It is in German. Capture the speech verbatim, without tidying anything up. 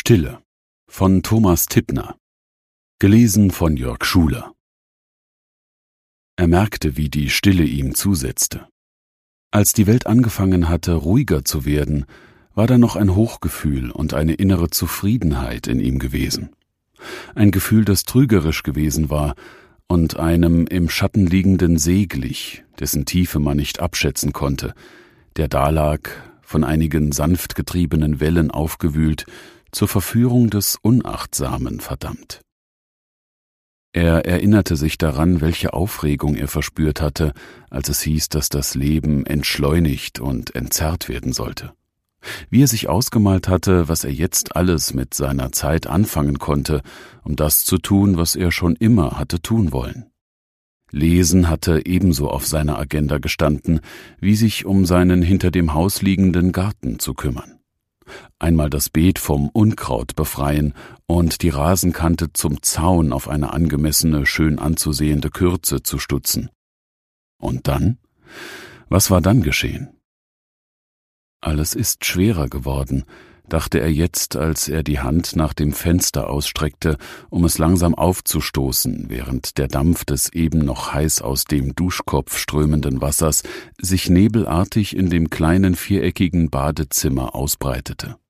Stille von Thomas Tippner. Gelesen von Jörg Schuler. Er merkte, wie die Stille ihm zusetzte. Als die Welt angefangen hatte, ruhiger zu werden, war da noch ein Hochgefühl und eine innere Zufriedenheit in ihm gewesen. Ein Gefühl, das trügerisch gewesen war und einem im Schatten liegenden See glich, dessen Tiefe man nicht abschätzen konnte, der dalag, von einigen sanft getriebenen Wellen aufgewühlt, zur Verführung des Unachtsamen verdammt. Er erinnerte sich daran, welche Aufregung er verspürt hatte, als es hieß, dass das Leben entschleunigt und entzerrt werden sollte. Wie er sich ausgemalt hatte, was er jetzt alles mit seiner Zeit anfangen konnte, um das zu tun, was er schon immer hatte tun wollen. Lesen hatte ebenso auf seiner Agenda gestanden, wie sich um seinen hinter dem Haus liegenden Garten zu kümmern. Einmal das Beet vom Unkraut befreien und die Rasenkante zum Zaun auf eine angemessene, schön anzusehende Kürze zu stutzen. Und dann? Was war dann geschehen? Alles ist schwerer geworden, dachte er jetzt, als er die Hand nach dem Fenster ausstreckte, um es langsam aufzustoßen, während der Dampf des eben noch heiß aus dem Duschkopf strömenden Wassers sich nebelartig in dem kleinen viereckigen Badezimmer ausbreitete.